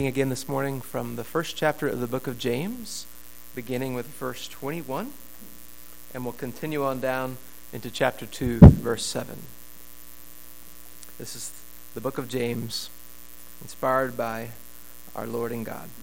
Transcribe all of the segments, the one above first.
Again this morning from the first chapter of the book of James, beginning with verse 21, and we'll continue on down into chapter 2, verse 7. This is the book of James, inspired by our Lord and God.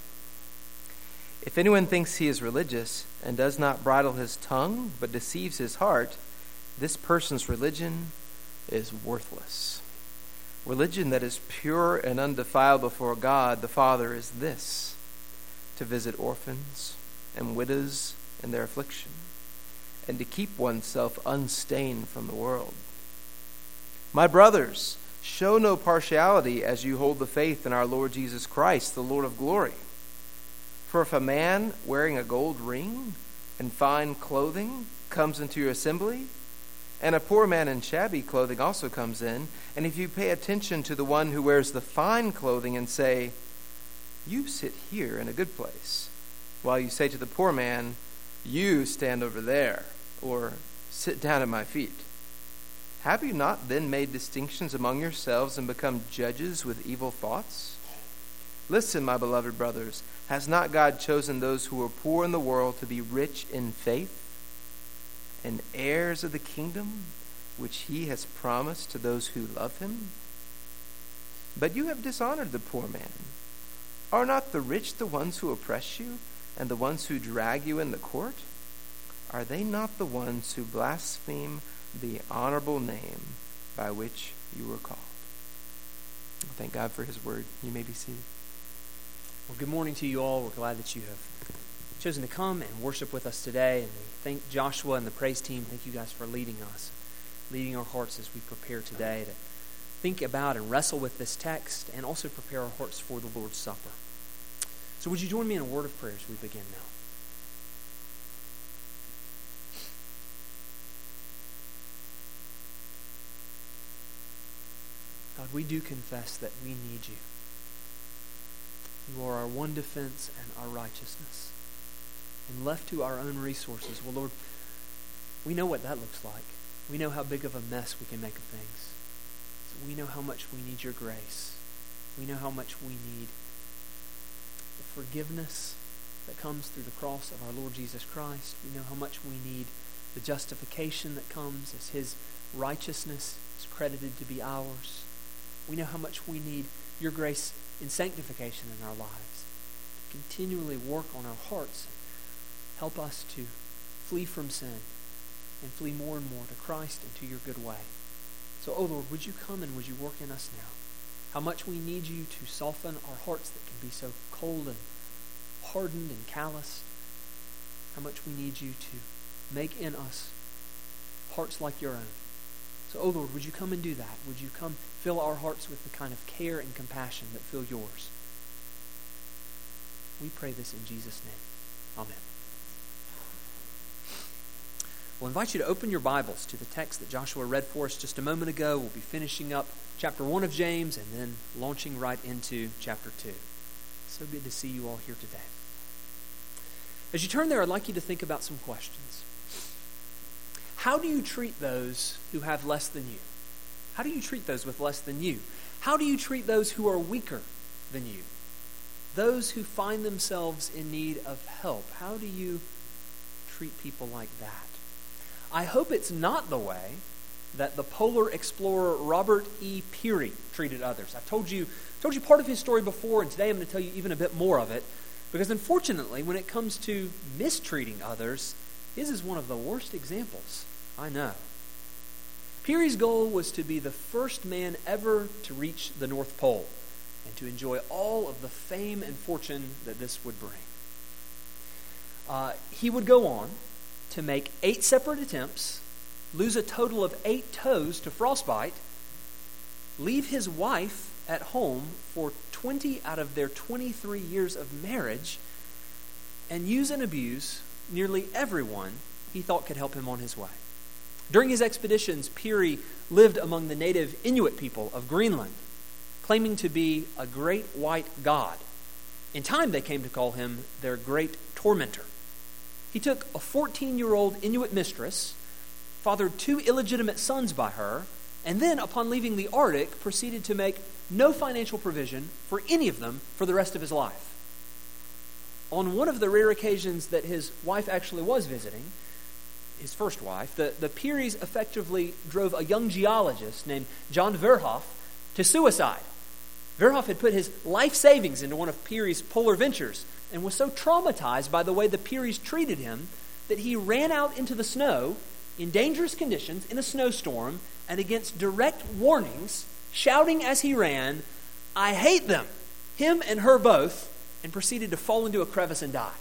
If anyone thinks he is religious and does not bridle his tongue but deceives his heart, this person's religion is worthless. Religion that is pure and undefiled before God the Father is this: to visit orphans and widows in their affliction, and to keep oneself unstained from the world. My brothers, show no partiality as you hold the faith in our Lord Jesus Christ, the Lord of glory. For if a man wearing a gold ring and fine clothing comes into your assembly, and a poor man in shabby clothing also comes in, and if you pay attention to the one who wears the fine clothing and say, "You sit here in a good place," while you say to the poor man, "You stand over there," or "Sit down at my feet," have you not then made distinctions among yourselves and become judges with evil thoughts? Listen, my beloved brothers, has not God chosen those who are poor in the world to be rich in faith and heirs of the kingdom which he has promised to those who love him? But you have dishonored the poor man. Are not the rich the ones who oppress you and the ones who drag you in the court? Are they not the ones who blaspheme the honorable name by which you were called? Thank God for his word. You may be seated. Well, good morning to you all. We're glad that you have chosen to come and worship with us today. And we thank Joshua and the praise team. Thank you guys for leading us, leading our hearts as we prepare today to think about and wrestle with this text and also prepare our hearts for the Lord's Supper. So would you join me in a word of prayer as we begin now? God, we do confess that we need you. You are our one defense and our righteousness. And left to our own resources, well, Lord, we know what that looks like. We know how big of a mess we can make of things. So we know how much we need your grace. We know how much we need the forgiveness that comes through the cross of our Lord Jesus Christ. We know how much we need the justification that comes as his righteousness is credited to be ours. We know how much we need your grace in sanctification in our lives. Continually work on our hearts. Help us to flee from sin and flee more and more to Christ and to your good way. So, oh Lord, would you come and would you work in us now? How much we need you to soften our hearts that can be so cold and hardened and calloused. How much we need you to make in us hearts like your own. So, oh Lord, would you come and do that? Would you come fill our hearts with the kind of care and compassion that fill yours? We pray this in Jesus' name. Amen. We'll invite you to open your Bibles to the text that Joshua read for us just a moment ago. We'll be finishing up chapter 1 of James and then launching right into chapter 2. So good to see you all here today. As you turn there, I'd like you to think about some questions. How do you treat those who have less than you? How do you treat those with less than you? How do you treat those who are weaker than you? Those who find themselves in need of help. How do you treat people like that? I hope it's not the way that the polar explorer Robert E. Peary treated others. I've told you part of his story before, and today I'm going to tell you even a bit more of it, because unfortunately, when it comes to mistreating others, his is one of the worst examples I know. Peary's goal was to be the first man ever to reach the North Pole and to enjoy all of the fame and fortune that this would bring. He would go on to make 8 separate attempts, lose a total of 8 toes to frostbite, leave his wife at home for 20 out of their 23 years of marriage, and use and abuse nearly everyone he thought could help him on his way. During his expeditions, Peary lived among the native Inuit people of Greenland, claiming to be a great white god. In time, they came to call him their great tormentor. He took a 14-year-old Inuit mistress, fathered 2 illegitimate sons by her, and then, upon leaving the Arctic, proceeded to make no financial provision for any of them for the rest of his life. On one of the rare occasions that his wife actually was visiting, his first wife, the Peary's effectively drove a young geologist named John Verhoef to suicide. Verhoef had put his life savings into one of Peary's polar ventures and was so traumatized by the way the Pearys treated him that he ran out into the snow in dangerous conditions in a snowstorm and against direct warnings, shouting as he ran, "I hate them, him and her both," and proceeded to fall into a crevice and die.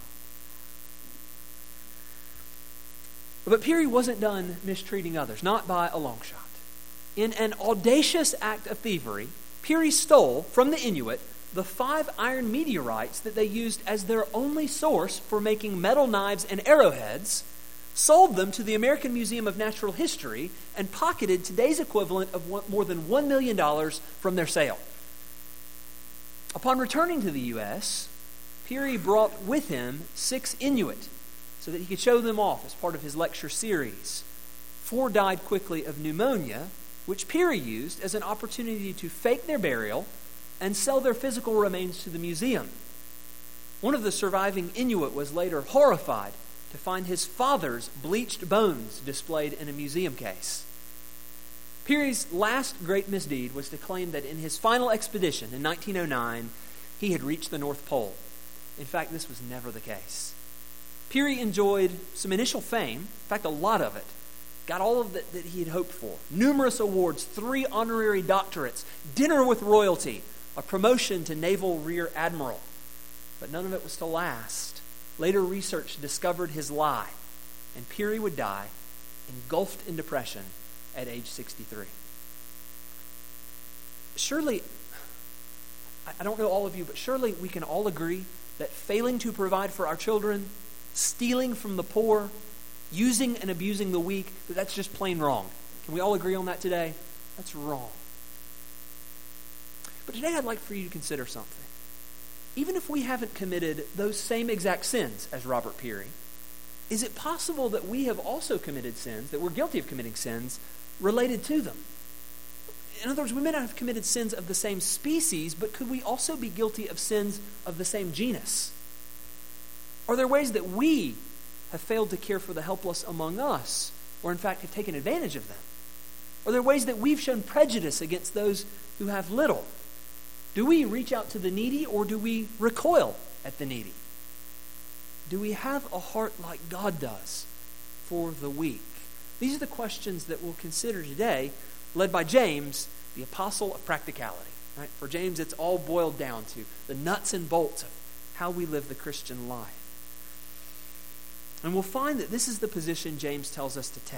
But Peary wasn't done mistreating others, not by a long shot. In an audacious act of thievery, Peary stole from the Inuit the 5 iron meteorites that they used as their only source for making metal knives and arrowheads, sold them to the American Museum of Natural History, and pocketed today's equivalent of more than $1 million from their sale. Upon returning to the U.S., Peary brought with him 6 Inuit so that he could show them off as part of his lecture series. 4 died quickly of pneumonia, which Peary used as an opportunity to fake their burial and sell their physical remains to the museum. One of the surviving Inuit was later horrified to find his father's bleached bones displayed in a museum case. Peary's last great misdeed was to claim that in his final expedition in 1909, he had reached the North Pole. In fact, this was never the case. Peary enjoyed some initial fame, in fact, a lot of it. Got all of it that he had hoped for. Numerous awards, 3 honorary doctorates, dinner with royalty, a promotion to Naval Rear Admiral. But none of it was to last. Later research discovered his lie, and Peary would die engulfed in depression at age 63. Surely, I don't know all of you, but surely we can all agree that failing to provide for our children, stealing from the poor, using and abusing the weak, that's just plain wrong. Can we all agree on that today? That's wrong. But today I'd like for you to consider something. Even if we haven't committed those same exact sins as Robert Peary, is it possible that we have also committed sins, that we're guilty of committing sins related to them? In other words, we may not have committed sins of the same species, but could we also be guilty of sins of the same genus? Are there ways that we have failed to care for the helpless among us, or in fact have taken advantage of them? Are there ways that we've shown prejudice against those who have little? Do we reach out to the needy, or do we recoil at the needy? Do we have a heart like God does for the weak? These are the questions that we'll consider today, led by James, the apostle of practicality. Right? For James, it's all boiled down to the nuts and bolts of how we live the Christian life. And we'll find that this is the position James tells us to take.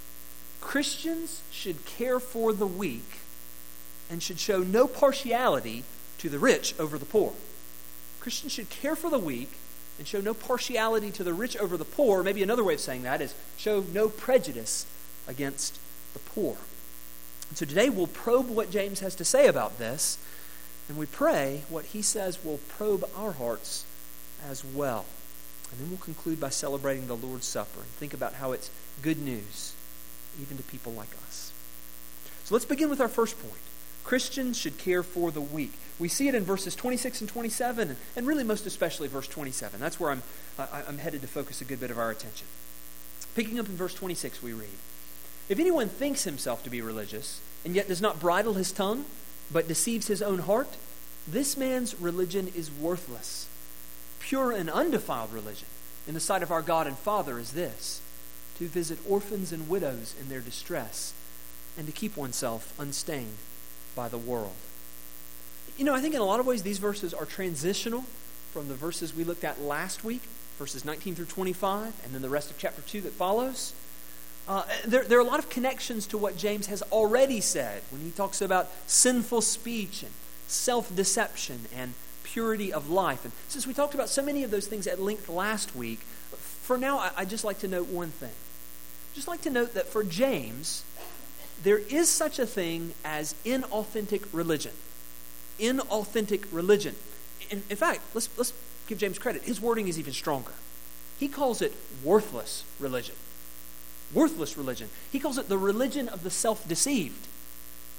Christians should care for the weak and should show no partiality to the rich over the poor. Christians should care for the weak and show no partiality to the rich over the poor. Maybe another way of saying that is show no prejudice against the poor. And so today we'll probe what James has to say about this, and we pray what he says will probe our hearts as well. And then we'll conclude by celebrating the Lord's Supper and think about how it's good news even to people like us. So let's begin with our first point. Christians should care for the weak. We see it in verses 26 and 27, and really most especially verse 27. That's where I'm headed to focus a good bit of our attention. Picking up in verse 26, we read, "If anyone thinks himself to be religious, and yet does not bridle his tongue, but deceives his own heart, this man's religion is worthless. Pure and undefiled religion in the sight of our God and Father is this, to visit orphans and widows in their distress, and to keep oneself unstained by the world." You know, I think in a lot of ways these verses are transitional from the verses we looked at last week, verses 19 through 25, and then the rest of chapter 2 that follows. There are a lot of connections to what James has already said when he talks about sinful speech and self-deception and purity of life. And since we talked about so many of those things at length last week, for now I'd just like to note one thing. I'd just like to note that for James, there is such a thing as inauthentic religion. Inauthentic religion. In fact, let's give James credit. His wording is even stronger. He calls it worthless religion. Worthless religion. He calls it the religion of the self-deceived.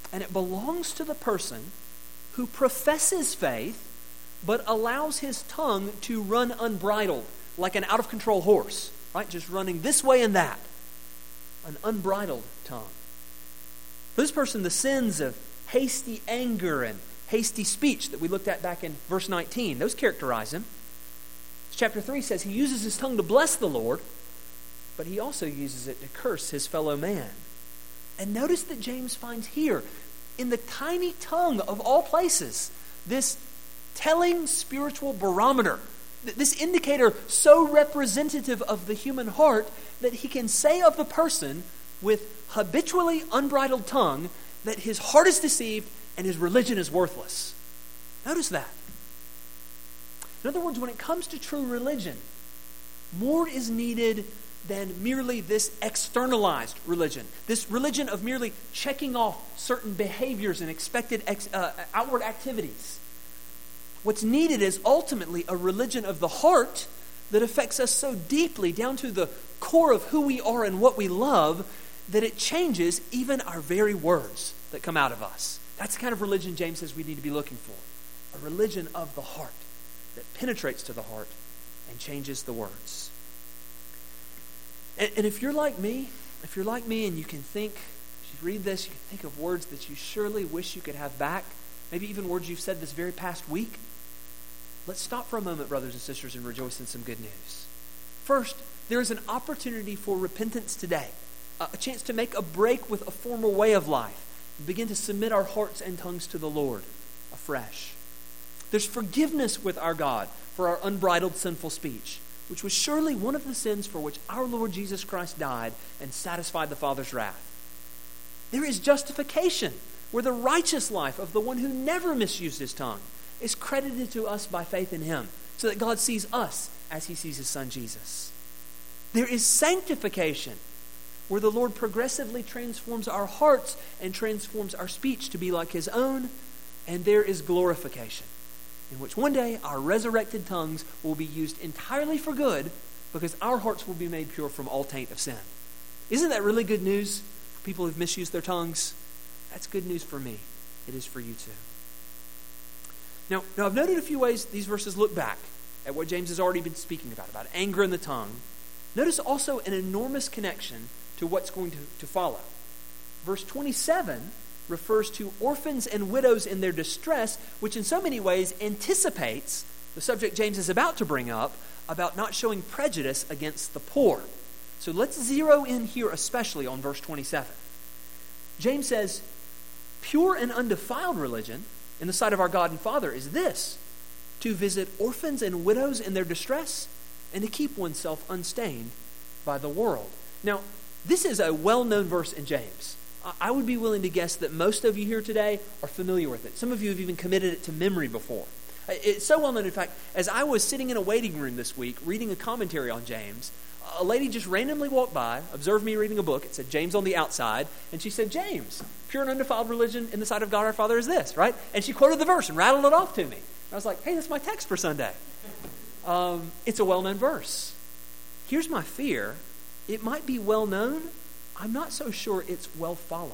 And it belongs to the person who professes faith but allows his tongue to run unbridled, like an out-of-control horse, right? Just running this way and that. An unbridled tongue. For this person, the sins of hasty anger and hasty speech that we looked at back in verse 19, those characterize him. Chapter 3 says he uses his tongue to bless the Lord, but he also uses it to curse his fellow man. And notice that James finds here, in the tiny tongue of all places, this telling spiritual barometer, this indicator so representative of the human heart that he can say of the person with habitually unbridled tongue that his heart is deceived and his religion is worthless. Notice that. In other words, when it comes to true religion, more is needed than merely this externalized religion, this religion of merely checking off certain behaviors and expected outward activities. What's needed is ultimately a religion of the heart that affects us so deeply down to the core of who we are and what we love that it changes even our very words that come out of us. That's the kind of religion James says we need to be looking for. A religion of the heart that penetrates to the heart and changes the words. And if you're like me and you can think, as you read this, you can think of words that you surely wish you could have back, maybe even words you've said this very past week, let's stop for a moment, brothers and sisters, and rejoice in some good news. First, there is an opportunity for repentance today, a chance to make a break with a former way of life, and begin to submit our hearts and tongues to the Lord afresh. There's forgiveness with our God for our unbridled sinful speech, which was surely one of the sins for which our Lord Jesus Christ died and satisfied the Father's wrath. There is justification, where the righteous life of the one who never misused his tongue is credited to us by faith in him, so that God sees us as he sees his Son Jesus. There is sanctification, where the Lord progressively transforms our hearts and transforms our speech to be like his own. And there is glorification, in which one day our resurrected tongues will be used entirely for good because our hearts will be made pure from all taint of sin. Isn't that really good news for people who've misused their tongues? That's good news for me. It is for you too. Now I've noted a few ways these verses look back at what James has already been speaking about anger in the tongue. Notice also an enormous connection to what's going to follow. Verse 27 refers to orphans and widows in their distress, which in so many ways anticipates the subject James is about to bring up about not showing prejudice against the poor. So let's zero in here especially on verse 27. James says, pure and undefiled religion in the sight of our God and Father is this: to visit orphans and widows in their distress and to keep oneself unstained by the world. Now, this is a well-known verse in James. I would be willing to guess that most of you here today are familiar with it. Some of you have even committed it to memory before. It's so well known, in fact, as I was sitting in a waiting room this week reading a commentary on James, a lady just randomly walked by, observed me reading a book. It said James on the outside, and she said, James, pure and undefiled religion in the sight of God our Father is this, right? And she quoted the verse and rattled it off to me. I was like, hey, that's my text for Sunday. It's a well-known verse. Here's my fear. It might be well-known. I'm not so sure it's well followed.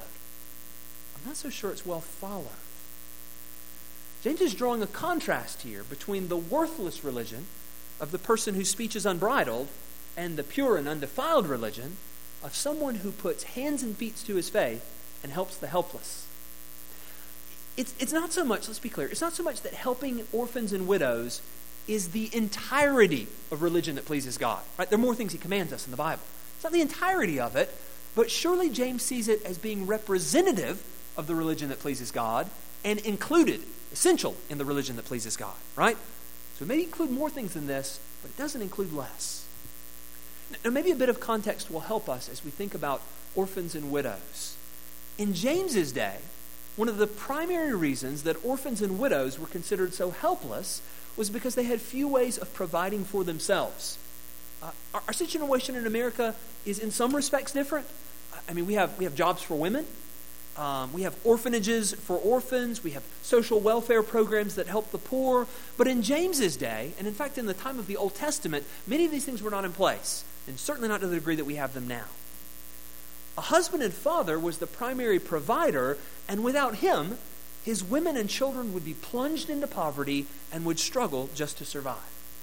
James is drawing a contrast here between the worthless religion of the person whose speech is unbridled and the pure and undefiled religion of someone who puts hands and feet to his faith and helps the helpless. It's not so much, let's be clear, it's not so much that helping orphans and widows is the entirety of religion that pleases God. Right? There are more things he commands us in the Bible. It's not the entirety of it, but surely James sees it as being representative of the religion that pleases God and included, essential in the religion that pleases God, right? So it may include more things than this, but it doesn't include less. Now, maybe a bit of context will help us as we think about orphans and widows. In James's day, one of the primary reasons that orphans and widows were considered so helpless was because they had few ways of providing for themselves. Our situation in America is in some respects different. I mean, we have jobs for women. We have orphanages for orphans. We have social welfare programs that help the poor. But in James's day, and in fact in the time of the Old Testament, many of these things were not in place, and certainly not to the degree that we have them now. A husband and father was the primary provider, and without him, his women and children would be plunged into poverty and would struggle just to survive.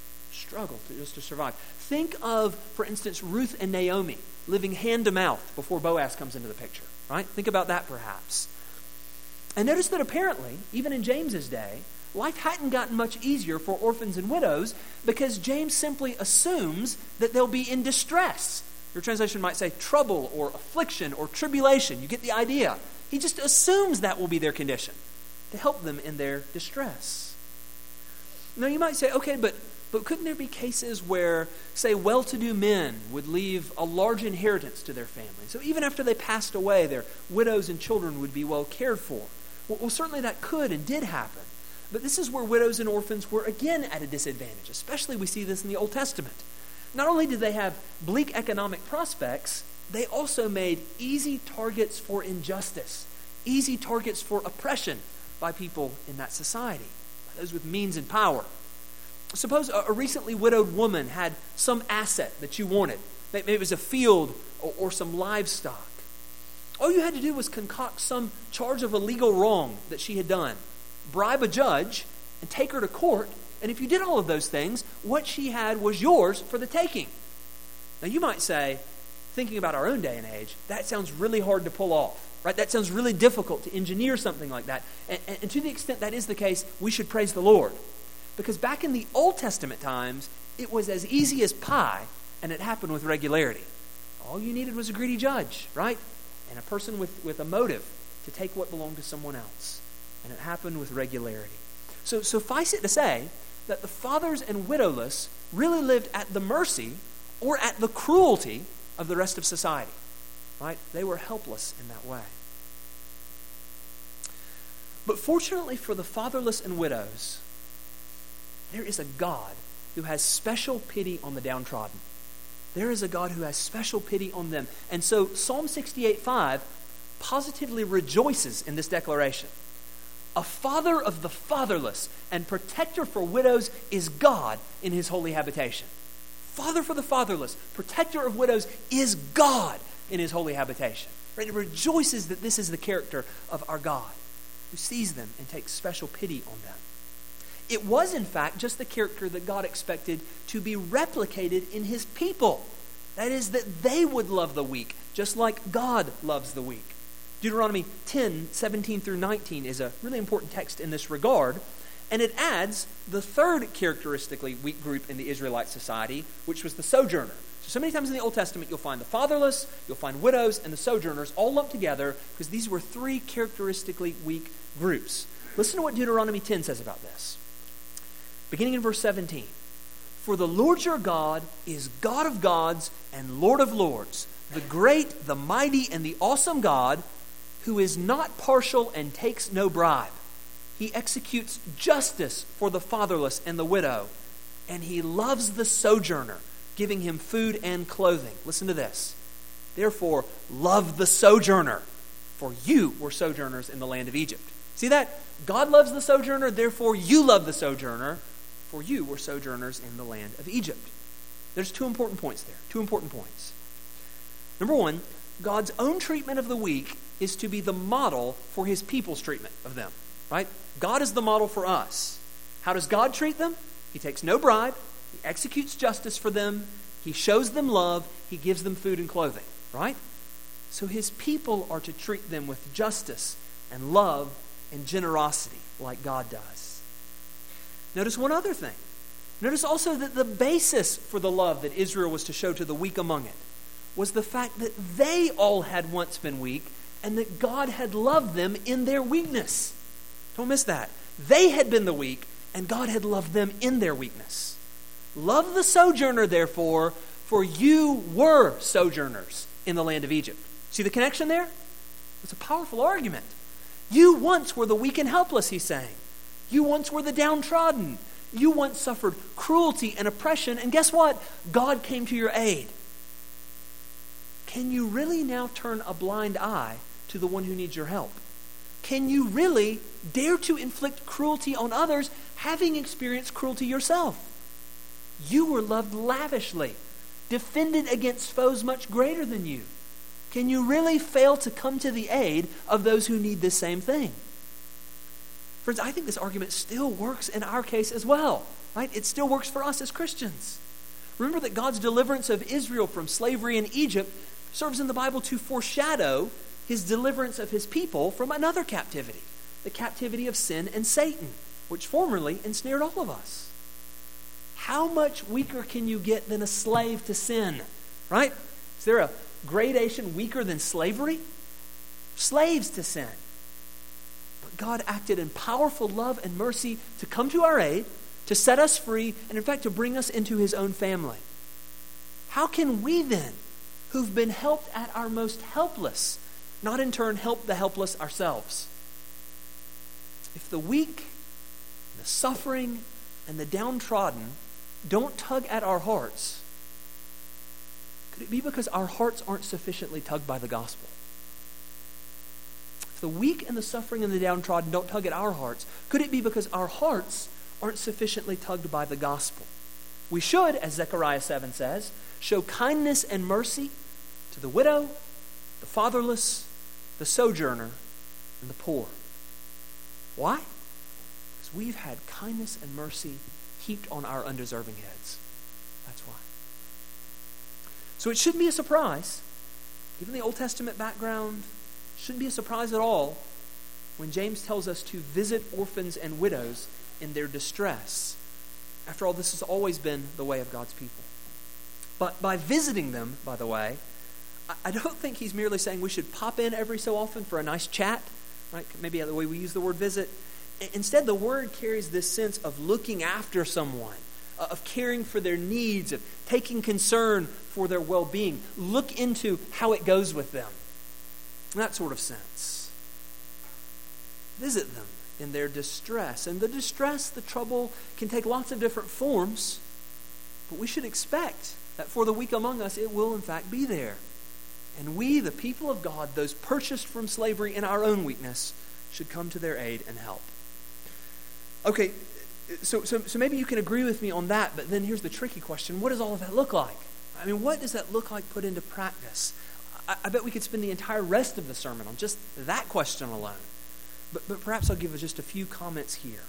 Just to survive. Think of, for instance, Ruth and Naomi living hand to mouth before Boaz comes into the picture, right? Think about that perhaps. And notice that apparently, even in James's day, life hadn't gotten much easier for orphans and widows because James simply assumes that they'll be in distress. Your translation might say trouble or affliction or tribulation. You get the idea. He just assumes that will be their condition to help them in their distress. Now you might say, okay, but couldn't there be cases where, say, well-to-do men would leave a large inheritance to their family? So even after they passed away, their widows and children would be well cared for. Well, certainly that could and did happen. But this is where widows and orphans were again at a disadvantage. Especially we see this in the Old Testament. Not only did they have bleak economic prospects, they also made easy targets for injustice, easy targets for oppression by people in that society, those with means and power. Suppose a recently widowed woman had some asset that you wanted. Maybe it was a field or some livestock. All you had to do was concoct some charge of a legal wrong that she had done, bribe a judge, and take her to court. And if you did all of those things, what she had was yours for the taking. Now you might say, thinking about our own day and age, that sounds really hard to pull off, right? That sounds really difficult to engineer something like that. And to the extent that is the case, we should praise the Lord. Because back in the Old Testament times, it was as easy as pie, and it happened with regularity. All you needed was a greedy judge, right? And a person with a motive to take what belonged to someone else. And it happened with regularity. So suffice it to say that the fathers and widowless really lived at the mercy or at the cruelty of the rest of society, right? They were helpless in that way. But fortunately for the fatherless and widows, there is a God who has special pity on the downtrodden. There is a God who has special pity on them. And so Psalm 68:5 positively rejoices in this declaration. A father of the fatherless and protector for widows is God in his holy habitation. Father for the fatherless, protector of widows is God in his holy habitation. Right? It rejoices that this is the character of our God who sees them and takes special pity on them. It was, in fact, just the character that God expected to be replicated in his people. That is, that they would love the weak, just like God loves the weak. Deuteronomy 10:17 through 19 is a really important text in this regard, and it adds the third characteristically weak group in the Israelite society, which was the sojourner. So many times in the Old Testament, you'll find the fatherless, you'll find widows, and the sojourners all lumped together because these were three characteristically weak groups. Listen to what Deuteronomy 10 says about this. Beginning in verse 17. For the Lord your God is God of gods and Lord of lords, the great, the mighty, and the awesome God, who is not partial and takes no bribe. He executes justice for the fatherless and the widow, and he loves the sojourner, giving him food and clothing. Listen to this. Therefore, love the sojourner, for you were sojourners in the land of Egypt. See that? God loves the sojourner, therefore you love the sojourner, for you were sojourners in the land of Egypt. There's two important points there. Two important points. Number one, God's own treatment of the weak is to be the model for his people's treatment of them. Right? God is the model for us. How does God treat them? He takes no bribe. He executes justice for them. He shows them love. He gives them food and clothing. Right? So his people are to treat them with justice and love and generosity like God does. Notice one other thing. Notice also that the basis for the love that Israel was to show to the weak among it was the fact that they all had once been weak and that God had loved them in their weakness. Don't miss that. They had been the weak and God had loved them in their weakness. Love the sojourner, therefore, for you were sojourners in the land of Egypt. See the connection there? It's a powerful argument. You once were the weak and helpless, he's saying. You once were the downtrodden. You once suffered cruelty and oppression, and guess what? God came to your aid. Can you really now turn a blind eye to the one who needs your help? Can you really dare to inflict cruelty on others, having experienced cruelty yourself? You were loved lavishly, defended against foes much greater than you. can you really fail to come to the aid of those who need this same thing? Friends, I think this argument still works in our case as well, right? It still works for us as Christians. Remember that God's deliverance of Israel from slavery in Egypt serves in the Bible to foreshadow his deliverance of his people from another captivity, the captivity of sin and Satan, which formerly ensnared all of us. How much weaker can you get than a slave to sin, right? Is there a gradation weaker than slavery? Slaves to sin. But God acted in powerful love and mercy to come to our aid, to set us free, and in fact to bring us into his own family. How can we then, who've been helped at our most helpless, not in turn help the helpless ourselves? If the weak, the suffering, and the downtrodden don't tug at our hearts, could it be because our hearts aren't sufficiently tugged by the gospel? If the weak and the suffering and the downtrodden don't tug at our hearts, could it be because our hearts aren't sufficiently tugged by the gospel? We should, as Zechariah 7 says, show kindness and mercy to the widow, the fatherless, the sojourner, and the poor. Why? Because we've had kindness and mercy heaped on our undeserving heads. That's why. So it shouldn't be a surprise, given the Old Testament background, shouldn't be a surprise at all when James tells us to visit orphans and widows in their distress. After all, this has always been the way of God's people. But by visiting them, by the way, I don't think he's merely saying we should pop in every so often for a nice chat, right? Maybe the way we use the word visit. Instead, the word carries this sense of looking after someone, of caring for their needs, of taking concern for their well-being. Look into how it goes with them. In that sort of sense. Visit them in their distress. And the distress, the trouble, can take lots of different forms, but we should expect that for the weak among us, it will in fact be there. And we, the people of God, those purchased from slavery in our own weakness, should come to their aid and help. Okay, so maybe you can agree with me on that, but then here's the tricky question. What does all of that look like? I mean, what does that look like put into practice? I bet we could spend the entire rest of the sermon on just that question alone. But perhaps I'll give just a few comments here.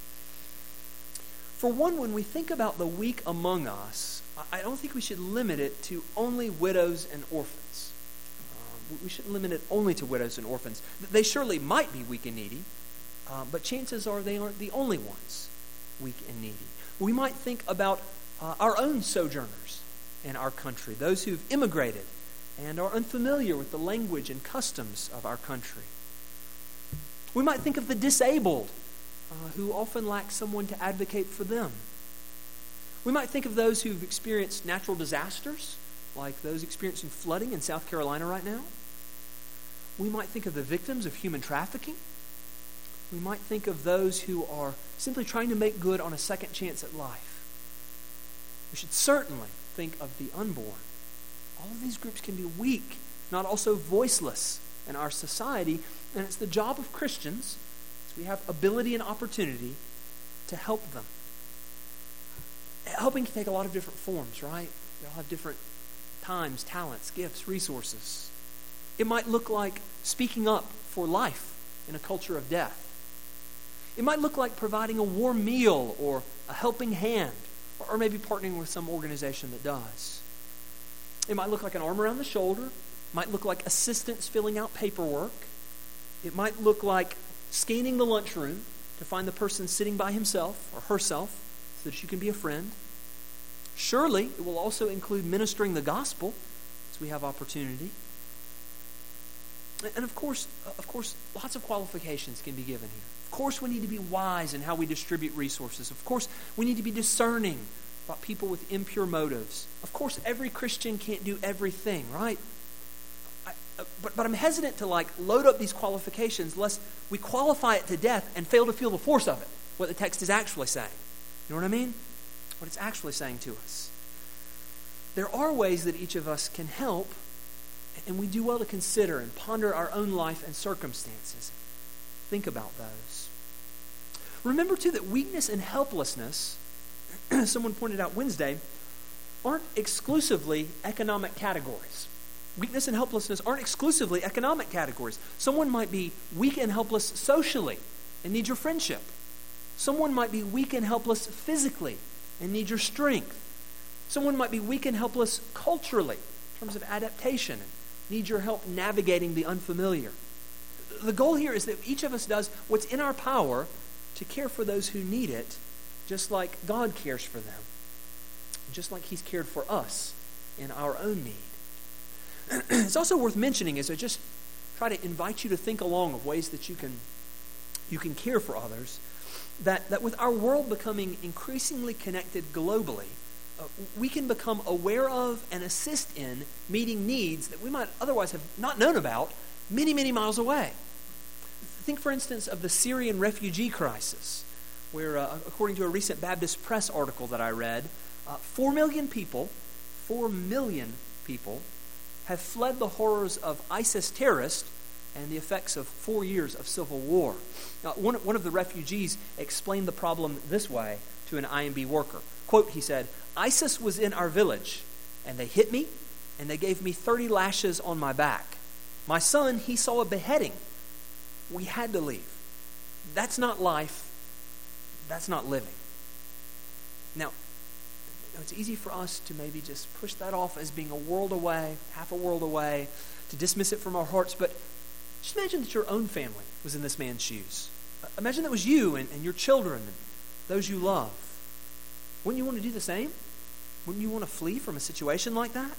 For one, when we think about the weak among us, I don't think we should limit it to only widows and orphans. We shouldn't limit it only to widows and orphans. They surely might be weak and needy, but chances are they aren't the only ones weak and needy. We might think about our own sojourners in our country, those who've immigrated and are unfamiliar with the language and customs of our country. We might think of the disabled, who often lack someone to advocate for them. We might think of those who've experienced natural disasters, like those experiencing flooding in South Carolina right now. We might think of the victims of human trafficking. We might think of those who are simply trying to make good on a second chance at life. We should certainly think of the unborn. All of these groups can be weak, not also voiceless in our society, and it's the job of Christians, as we have ability and opportunity, to help them. Helping can take a lot of different forms, right? They all have different times, talents, gifts, resources. It might look like speaking up for life in a culture of death. It might look like providing a warm meal or a helping hand, or maybe partnering with some organization that does. It might look like an arm around the shoulder. It might look like assistance filling out paperwork. It might look like scanning the lunchroom to find the person sitting by himself or herself so that you can be a friend. Surely, it will also include ministering the gospel as we have opportunity. And of course, lots of qualifications can be given here. Of course, we need to be wise in how we distribute resources. Of course, we need to be discerning about people with impure motives. Of course, every Christian can't do everything, right? But I'm hesitant to load up these qualifications lest we qualify it to death and fail to feel the force of it, what the text is actually saying. You know what I mean? What it's actually saying to us. There are ways that each of us can help, and we do well to consider and ponder our own life and circumstances. Think about those. Remember, too, that weakness and helplessness, someone pointed out Wednesday, aren't exclusively economic categories. Weakness and helplessness aren't exclusively economic categories. Someone might be weak and helpless socially and need your friendship. Someone might be weak and helpless physically and need your strength. Someone might be weak and helpless culturally in terms of adaptation and need your help navigating the unfamiliar. The goal here is that each of us does what's in our power to care for those who need it, just like God cares for them, just like He's cared for us in our own need. It's also worth mentioning, as I just try to invite you to think along of ways that you can care for others, that with our world becoming increasingly connected globally, we can become aware of and assist in meeting needs that we might otherwise have not known about many, many miles away. Think, for instance, of the Syrian refugee crisis, where, according to a recent Baptist Press article that I read, 4 million people have fled the horrors of ISIS terrorists and the effects of 4 years of civil war. Now, one of the refugees explained the problem this way to an IMB worker. Quote, he said, "ISIS was in our village, and they hit me, and they gave me 30 lashes on my back. My son, he saw a beheading. We had to leave. That's not life. That's not living." Now, it's easy for us to maybe just push that off as being a world away, half a world away, to dismiss it from our hearts. But just imagine that your own family was in this man's shoes. Imagine that was you and your children and those you love. Wouldn't you want to do the same? Wouldn't you want to flee from a situation like that?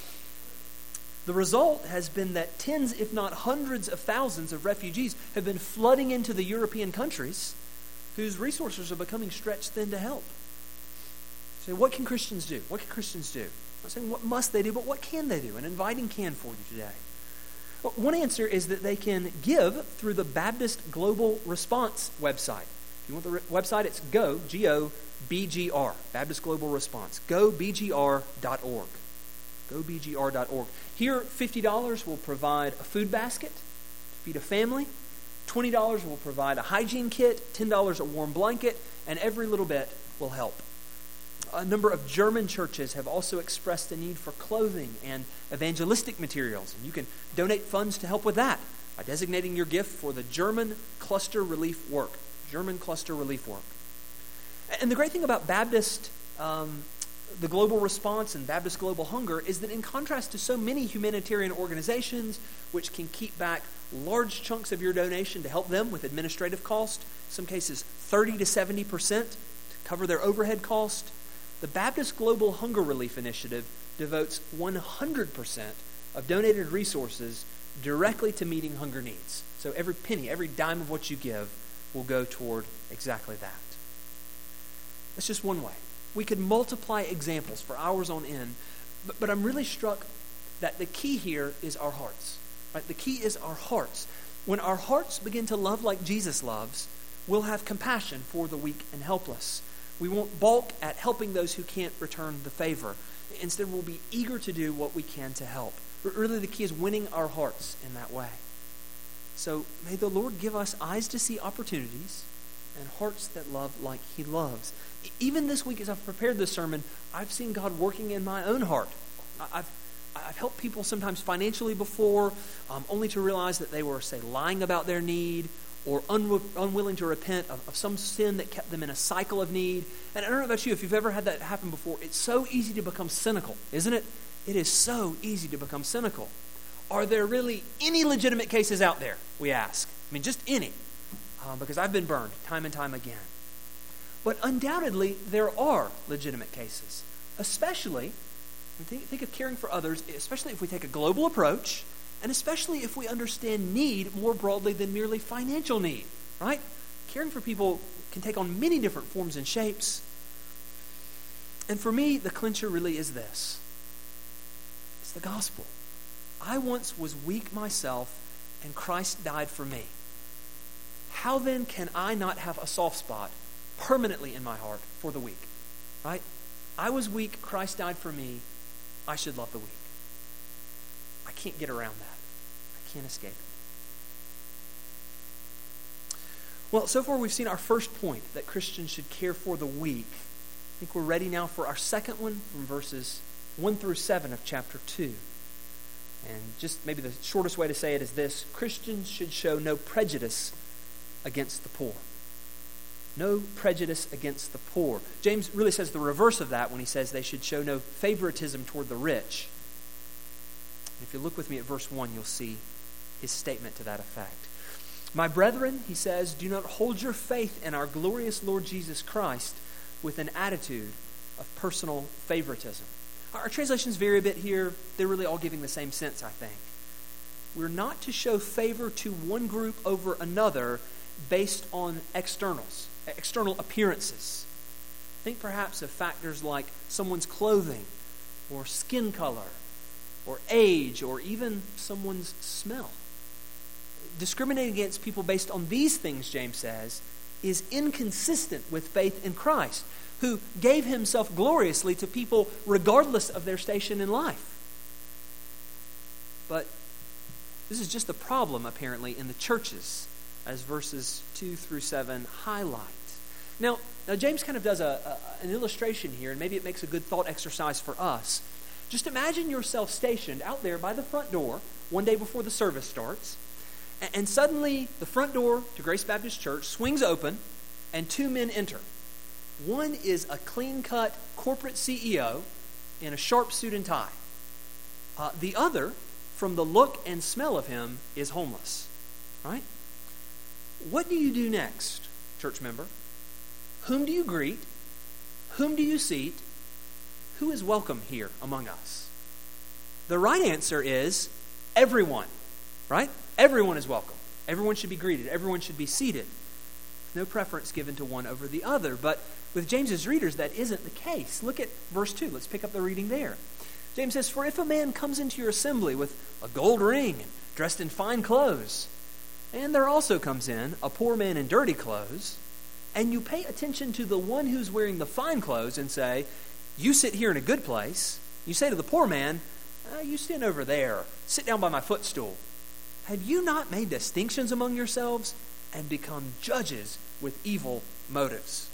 The result has been that tens, if not hundreds of thousands of refugees have been flooding into the European countries whose resources are becoming stretched thin to help. So what can Christians do? What can Christians do? I'm not saying what must they do, but what can they do? An inviting can for you today. Well, one answer is that they can give through the Baptist Global Response website. If you want the website, it's GoBGR, Baptist Global Response, gobgr.org. gobgr.org. Here, $50 will provide a food basket to feed a family. $20 will provide a hygiene kit. $10 a warm blanket. And every little bit will help. A number of German churches have also expressed a need for clothing and evangelistic materials. And you can donate funds to help with that by designating your gift for the German Cluster Relief Work. German Cluster Relief Work. And the great thing about Baptist, the Global Response and Baptist Global Hunger is that in contrast to so many humanitarian organizations which can keep back large chunks of your donation to help them with administrative cost, in some cases 30 to 70% to cover their overhead cost, the Baptist Global Hunger Relief Initiative devotes 100% of donated resources directly to meeting hunger needs. So every penny, every dime of what you give will go toward exactly that. That's just one way. We could multiply examples for hours on end, but I'm really struck that the key here is our hearts. Right? The key is our hearts. When our hearts begin to love like Jesus loves, we'll have compassion for the weak and helpless. We won't balk at helping those who can't return the favor. Instead, we'll be eager to do what we can to help. But really, the key is winning our hearts in that way. So may the Lord give us eyes to see opportunities and hearts that love like He loves. Even this week, as I've prepared this sermon, I've seen God working in my own heart. I've helped people sometimes financially before, only to realize that they were, say, lying about their need or unwilling to repent of some sin that kept them in a cycle of need. And I don't know about you, if you've ever had that happen before, it's so easy to become cynical, isn't it? It is so easy to become cynical. Are there really any legitimate cases out there, we ask? I mean, just any. Because I've been burned time and time again. But undoubtedly, there are legitimate cases. Especially, think of caring for others, especially if we take a global approach, and especially if we understand need more broadly than merely financial need, right? Caring for people can take on many different forms and shapes. And for me, the clincher really is this. It's the gospel. I once was weak myself, and Christ died for me. How then can I not have a soft spot permanently in my heart for the weak? Right? I was weak, Christ died for me. I should love the weak. I can't get around that. I can't escape it. Well, so far we've seen our first point, that Christians should care for the weak. I think we're ready now for our second one from verses 1 through 7 of chapter 2. And just maybe the shortest way to say it is this: Christians should show no prejudice against the poor. No prejudice against the poor. James really says the reverse of that when he says they should show no favoritism toward the rich. If you look with me at verse 1, you'll see his statement to that effect. My brethren, he says, do not hold your faith in our glorious Lord Jesus Christ with an attitude of personal favoritism. Our translations vary a bit here. They're really all giving the same sense, I think. We're not to show favor to one group over another based on external appearances. Think perhaps of factors like someone's clothing or skin color or age or even someone's smell. Discriminating against people based on these things, James says, is inconsistent with faith in Christ, who gave himself gloriously to people regardless of their station in life. But this is just the problem, apparently, in the churches, as verses 2 through 7 highlight. Now James kind of does an illustration here, and maybe it makes a good thought exercise for us. Just imagine yourself stationed out there by the front door one day before the service starts, and suddenly the front door to Grace Baptist Church swings open, and two men enter. One is a clean-cut corporate CEO in a sharp suit and tie. The other, from the look and smell of him, is homeless. Right? What do you do next, church member? Whom do you greet? Whom do you seat? Who is welcome here among us? The right answer is everyone. Right? Everyone is welcome. Everyone should be greeted. Everyone should be seated. No preference given to one over the other. But with James's readers, that isn't the case. Look at verse 2. Let's pick up the reading there. James says, for if a man comes into your assembly with a gold ring and dressed in fine clothes, and there also comes in a poor man in dirty clothes, and you pay attention to the one who's wearing the fine clothes and say, you sit here in a good place, you say to the poor man, you stand over there, sit down by my footstool. Have you not made distinctions among yourselves and become judges with evil motives?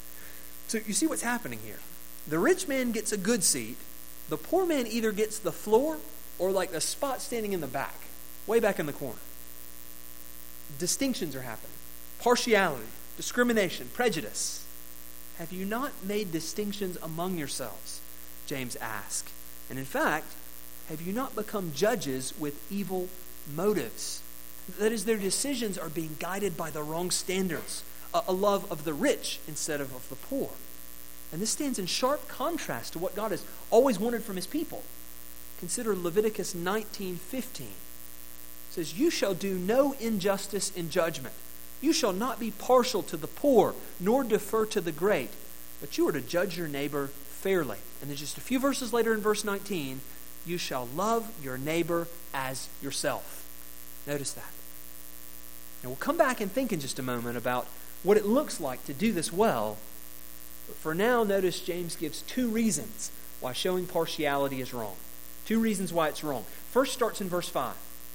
So you see what's happening here. The rich man gets a good seat. The poor man either gets the floor or like the spot standing in the back, way back in the corner. Distinctions are happening. Partiality, discrimination, prejudice. Have you not made distinctions among yourselves? James asks. And in fact, have you not become judges with evil motives? That is, their decisions are being guided by the wrong standards, a love of the rich instead of the poor. And this stands in sharp contrast to what God has always wanted from his people. Consider Leviticus 19:15. It says, you shall do no injustice in judgment. You shall not be partial to the poor, nor defer to the great, but you are to judge your neighbor fairly. And then just a few verses later in verse 19, you shall love your neighbor as yourself. Notice that. Now we'll come back and think in just a moment about what it looks like to do this well. But for now, notice James gives two reasons why showing partiality is wrong. Two reasons why it's wrong. First starts in verse 5.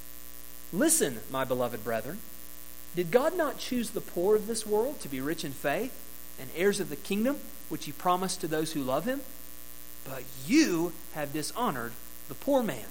Listen, my beloved brethren, did God not choose the poor of this world to be rich in faith and heirs of the kingdom which he promised to those who love him? But you have dishonored the poor man.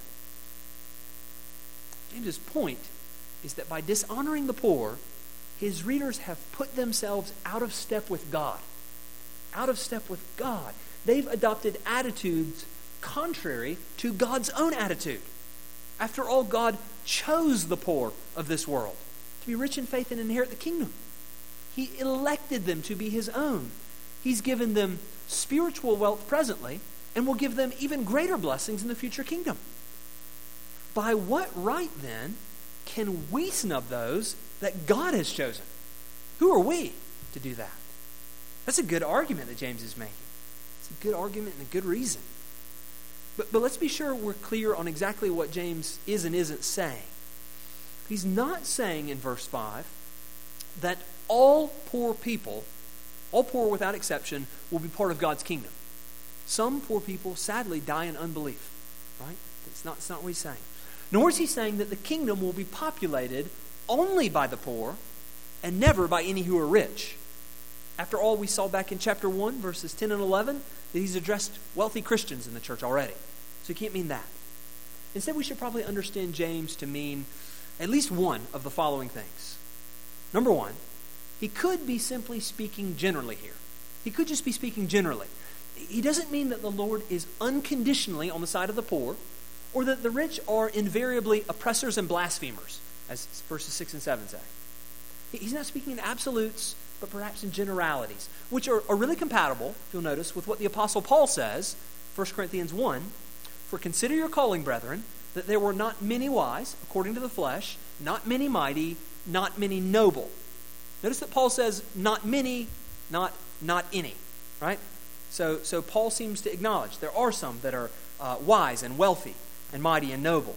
James's point is that by dishonoring the poor, his readers have put themselves out of step with God. Out of step with God. They've adopted attitudes contrary to God's own attitude. After all, God chose the poor of this world to be rich in faith and inherit the kingdom. He elected them to be his own. He's given them spiritual wealth presently and will give them even greater blessings in the future kingdom. By what right, then, can we snub those that God has chosen? Who are we to do that? That's a good argument that James is making. It's a good argument and a good reason. But let's be sure we're clear on exactly what James is and isn't saying. He's not saying in verse 5 that all poor people, all poor without exception, will be part of God's kingdom. Some poor people sadly die in unbelief. Right? It's not what he's saying. Nor is he saying that the kingdom will be populated only by the poor and never by any who are rich. After all, we saw back in chapter 1, verses 10 and 11, that he's addressed wealthy Christians in the church already. So he can't mean that. Instead, we should probably understand James to mean at least one of the following things. Number one, he could be simply speaking generally here. He could just be speaking generally. He doesn't mean that the Lord is unconditionally on the side of the poor, or that the rich are invariably oppressors and blasphemers, as verses 6 and 7 say. He's not speaking in absolutes, but perhaps in generalities, which are really compatible, if you'll notice, with what the Apostle Paul says, 1 Corinthians 1, "For consider your calling, brethren, that there were not many wise, according to the flesh, not many mighty, not many noble." Notice that Paul says, not many, not any, right? So Paul seems to acknowledge there are some that are wise and wealthy and mighty and noble.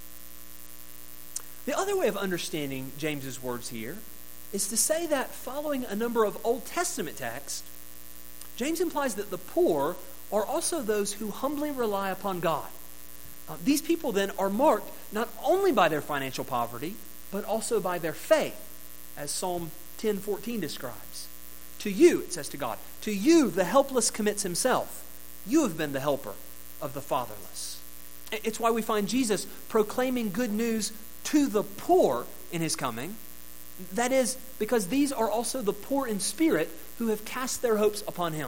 The other way of understanding James's words here is to say that following a number of Old Testament texts, James implies that the poor are also those who humbly rely upon God. These people then are marked not only by their financial poverty, but also by their faith, as Psalm 10:14 describes. To you, it says to God, to you the helpless commits himself. You have been the helper of the fatherless. It's why we find Jesus proclaiming good news to the poor in his coming. That is, because these are also the poor in spirit who have cast their hopes upon him.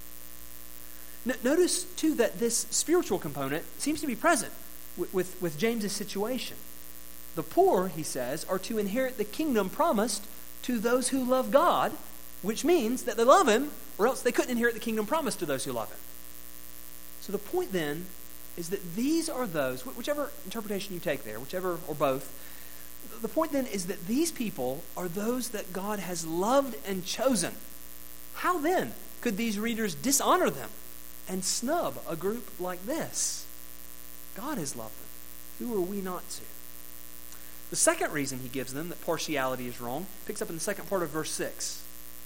Notice, too, that this spiritual component seems to be present with James's situation. The poor, he says, are to inherit the kingdom promised to those who love God, which means that they love him, or else they couldn't inherit the kingdom promised to those who love him. So the point then is that these are those, whichever interpretation you take there, whichever or both, the point then is that these people are those that God has loved and chosen. How then could these readers dishonor them and snub a group like this? God has loved them. Who are we not to? The second reason he gives them that partiality is wrong picks up in the second part of verse 6.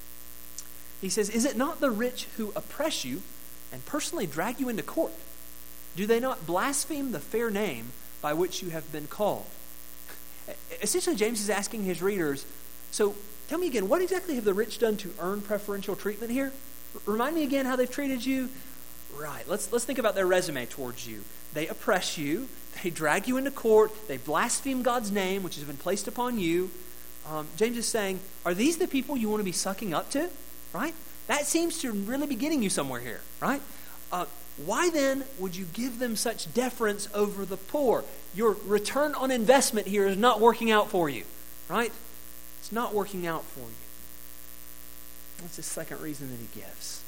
He says, "Is it not the rich who oppress you and personally drag you into court? Do they not blaspheme the fair name by which you have been called?" Essentially, James is asking his readers, so tell me again, what exactly have the rich done to earn preferential treatment here? Remind me again how they've treated you. Right, let's think about their resume towards you. They oppress you, they drag you into court, they blaspheme God's name, which has been placed upon you. James is saying, are these the people you want to be sucking up to? Right? That seems to really be getting you somewhere here, right? Why then would you give them such deference over the poor? Your return on investment here is not working out for you, right? It's not working out for you. That's the second reason that he gives.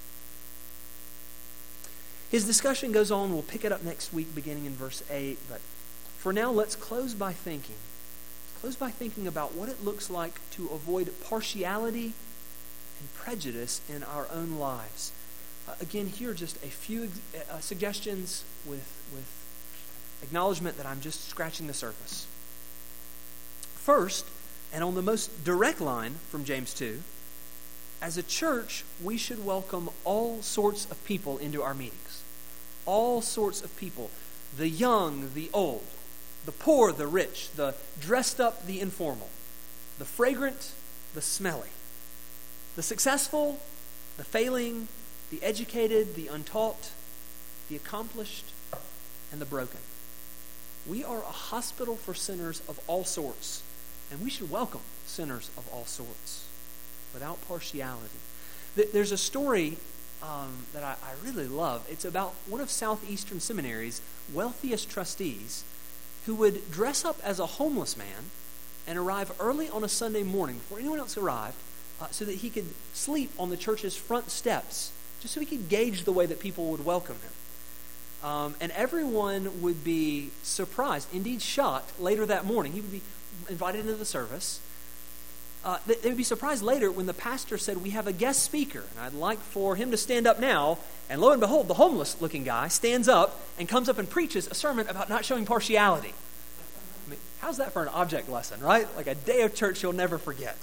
His discussion goes on. We'll pick it up next week beginning in verse 8. But for now, let's close by thinking. Close by thinking about what it looks like to avoid partiality and prejudice in our own lives. Again, here are just a few suggestions with acknowledgement that I'm just scratching the surface. First, and on the most direct line from James 2, as a church, we should welcome all sorts of people into our meetings. All sorts of people. The young, the old. The poor, the rich. The dressed up, the informal. The fragrant, the smelly. The successful, the failing, the educated, the untaught, the accomplished, and the broken. We are a hospital for sinners of all sorts, and we should welcome sinners of all sorts without partiality. There's a story that I really love. It's about one of Southeastern Seminary's wealthiest trustees who would dress up as a homeless man and arrive early on a Sunday morning before anyone else arrived so that he could sleep on the church's front steps, just so he could gauge the way that people would welcome him. And everyone would be surprised, indeed shocked, later that morning. He would be invited into the service. They would be surprised later when the pastor said, "We have a guest speaker, and I'd like for him to stand up now." And lo and behold, the homeless-looking guy stands up and comes up and preaches a sermon about not showing partiality. I mean, how's that for an object lesson, right? Like a day of church you'll never forget.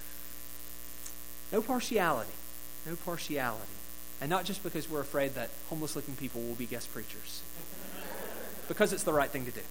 No partiality. No partiality. And not just because we're afraid that homeless-looking people will be guest preachers. Because it's the right thing to do.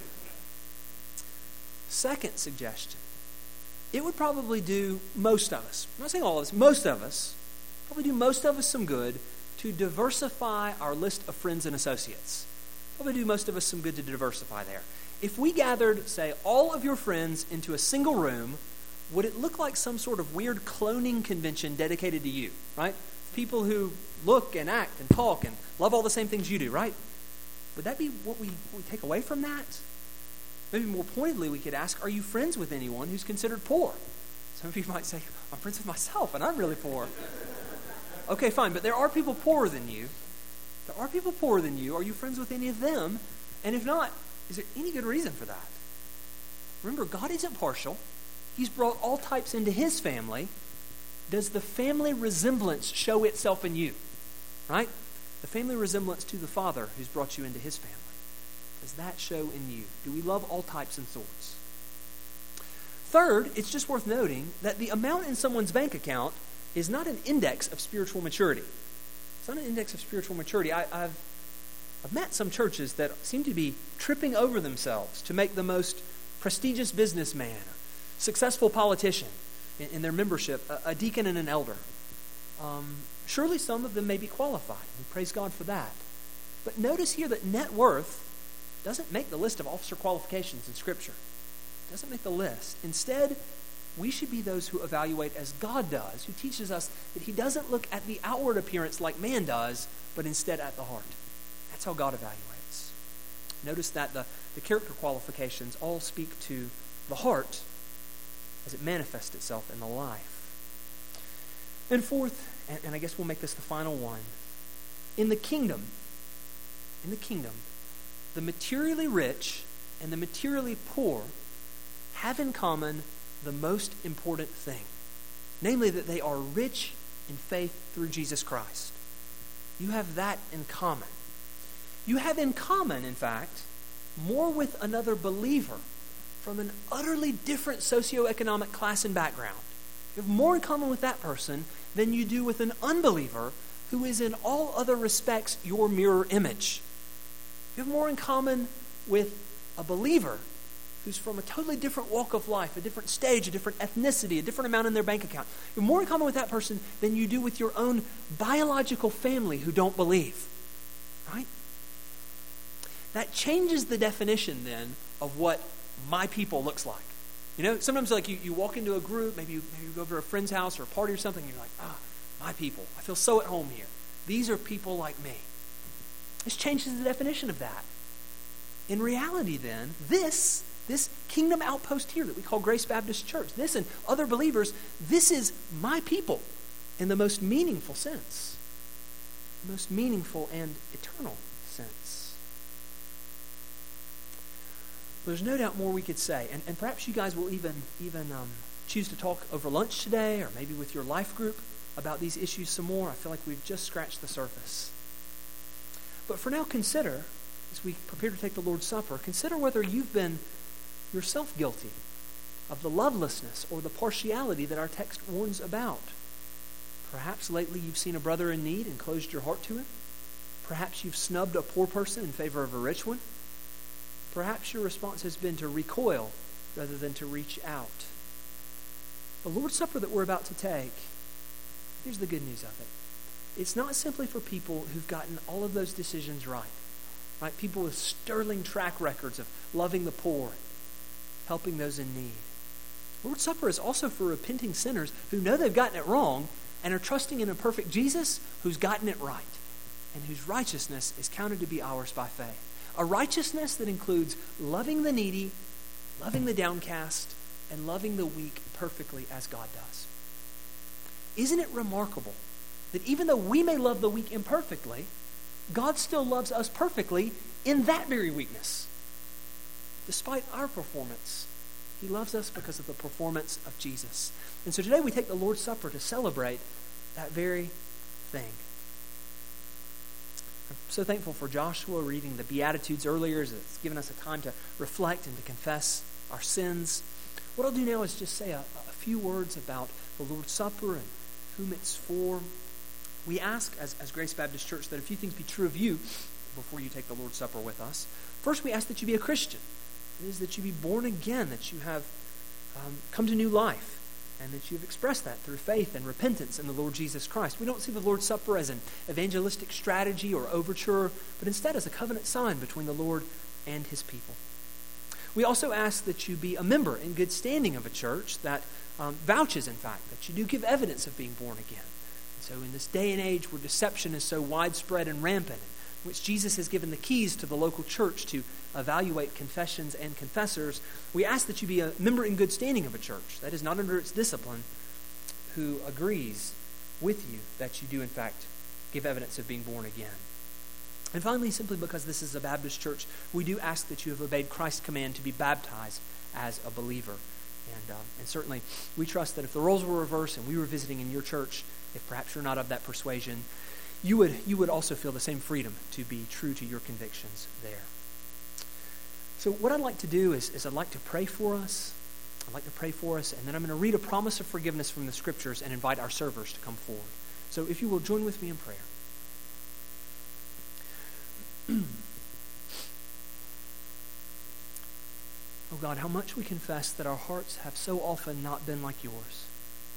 Second suggestion. It would probably do most of us, I'm not saying all of us, most of us, probably do most of us some good to diversify our list of friends and associates. Probably do most of us some good to diversify there. If we gathered, say, all of your friends into a single room, would it look like some sort of weird cloning convention dedicated to you, right? People who look and act and talk and love all the same things you do, right? Would that be what we take away from that? Maybe more pointedly, we could ask, are you friends with anyone who's considered poor? Some of you might say, I'm friends with myself and I'm really poor. Okay, fine, but there are people poorer than you. There are people poorer than you. Are you friends with any of them? And if not, is there any good reason for that? Remember, God isn't partial. He's brought all types into his family. Does the family resemblance show itself in you? Right? The family resemblance to the Father who's brought you into his family. Does that show in you? Do we love all types and sorts? Third, it's just worth noting that the amount in someone's bank account is not an index of spiritual maturity. It's not an index of spiritual maturity. I've met some churches that seem to be tripping over themselves to make the most prestigious businessman, or successful politician in their membership a deacon and an elder. Surely some of them may be qualified. We praise God for that. But notice here that net worth doesn't make the list of officer qualifications in Scripture. It doesn't make the list. Instead, we should be those who evaluate as God does, who teaches us that he doesn't look at the outward appearance like man does, but instead at the heart. That's how God evaluates. Notice that the character qualifications all speak to the heart as it manifests itself in the life. And fourth, and I guess we'll make this the final one, in the kingdom, the materially rich and the materially poor have in common the most important thing, namely that they are rich in faith through Jesus Christ. You have that in common. You have in common, in fact, more with another believer from an utterly different socioeconomic class and background. You have more in common with that person than you do with an unbeliever who is in all other respects your mirror image. You have more in common with a believer who's from a totally different walk of life, a different stage, a different ethnicity, a different amount in their bank account. You have more in common with that person than you do with your own biological family who don't believe. Right? That changes the definition then of what my people looks like. You know, sometimes like you walk into a group, maybe you go over to a friend's house or a party or something, and you're like, my people. I feel so at home here. These are people like me. This changes the definition of that. In reality then, this kingdom outpost here that we call Grace Baptist Church, this and other believers, this is my people in the most meaningful sense. The most meaningful and eternal sense. There's no doubt more we could say, and perhaps you guys will even choose to talk over lunch today or maybe with your life group about these issues some more. I feel like we've just scratched the surface. But for now, consider, as we prepare to take the Lord's Supper, consider whether you've been yourself guilty of the lovelessness or the partiality that our text warns about. Perhaps lately you've seen a brother in need and closed your heart to him. Perhaps you've snubbed a poor person in favor of a rich one. Perhaps your response has been to recoil rather than to reach out. The Lord's Supper that we're about to take, here's the good news of it. It's not simply for people who've gotten all of those decisions right? People with sterling track records of loving the poor, helping those in need. Lord's Supper is also for repenting sinners who know they've gotten it wrong and are trusting in a perfect Jesus who's gotten it right and whose righteousness is counted to be ours by faith. A righteousness that includes loving the needy, loving the downcast, and loving the weak perfectly as God does. Isn't it remarkable that even though we may love the weak imperfectly, God still loves us perfectly in that very weakness? Despite our performance, he loves us because of the performance of Jesus. And so today we take the Lord's Supper to celebrate that very thing. I'm so thankful for Joshua reading the Beatitudes earlier, as it's given us a time to reflect and to confess our sins. What I'll do now is just say a few words about the Lord's Supper and whom it's for. We ask, as Grace Baptist Church, that a few things be true of you before you take the Lord's Supper with us. First, we ask that you be a Christian. It is that you be born again, that you have come to new life, and that you've expressed that through faith and repentance in the Lord Jesus Christ. We don't see the Lord's Supper as an evangelistic strategy or overture, but instead as a covenant sign between the Lord and his people. We also ask that you be a member in good standing of a church that vouches, in fact, that you do give evidence of being born again. And so in this day and age where deception is so widespread and rampant, in which Jesus has given the keys to the local church to evaluate confessions and confessors, we ask that you be a member in good standing of a church that is not under its discipline, who agrees with you that you do, in fact, give evidence of being born again. And finally, simply because this is a Baptist church, we do ask that you have obeyed Christ's command to be baptized as a believer. And certainly, we trust that if the roles were reversed and we were visiting in your church, if perhaps you're not of that persuasion, you would also feel the same freedom to be true to your convictions there. So what I'd like to do is I'd like to pray for us. I'd like to pray for us, and then I'm going to read a promise of forgiveness from the Scriptures and invite our servers to come forward. So if you will join with me in prayer. Oh God, how much we confess that our hearts have so often not been like yours.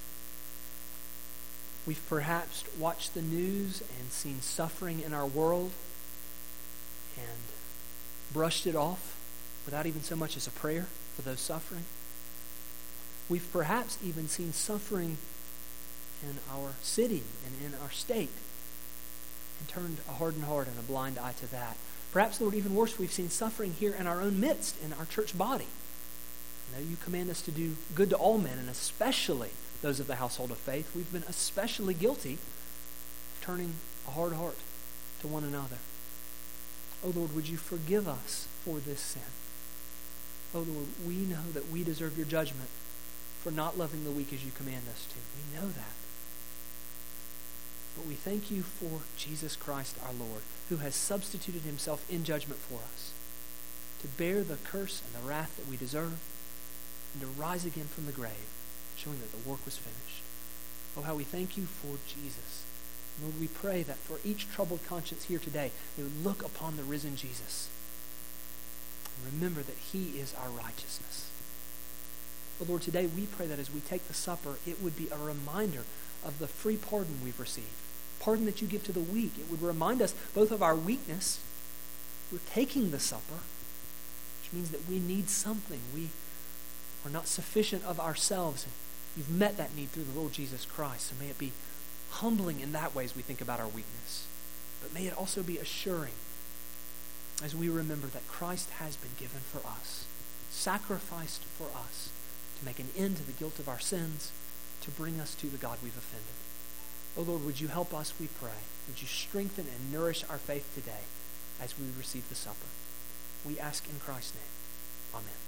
We've perhaps watched the news and seen suffering in our world and brushed it off without even so much as a prayer for those suffering. We've perhaps even seen suffering in our city and in our state and turned a hardened heart and a blind eye to that. Perhaps, Lord, even worse, we've seen suffering here in our own midst, in our church body. I know you command us to do good to all men, and especially those of the household of faith. We've been especially guilty of turning a hard heart to one another. Oh, Lord, would you forgive us for this sin? Oh, Lord, we know that we deserve your judgment for not loving the weak as you command us to. We know that. But we thank you for Jesus Christ our Lord, who has substituted himself in judgment for us to bear the curse and the wrath that we deserve and to rise again from the grave, showing that the work was finished. Oh, how we thank you for Jesus. Lord, we pray that for each troubled conscience here today, they would look upon the risen Jesus and remember that he is our righteousness. But Lord, today we pray that as we take the supper, it would be a reminder of the free pardon we've received. Pardon that you give to the weak. It would remind us both of our weakness. We're taking the supper, which means that we need something. We are not sufficient of ourselves. And you've met that need through the Lord Jesus Christ. So may it be humbling in that way as we think about our weakness. But may it also be assuring as we remember that Christ has been given for us, sacrificed for us, to make an end to the guilt of our sins, to bring us to the God we've offended. Oh Lord, would you help us, we pray. Would you strengthen and nourish our faith today as we receive the supper. We ask in Christ's name. Amen.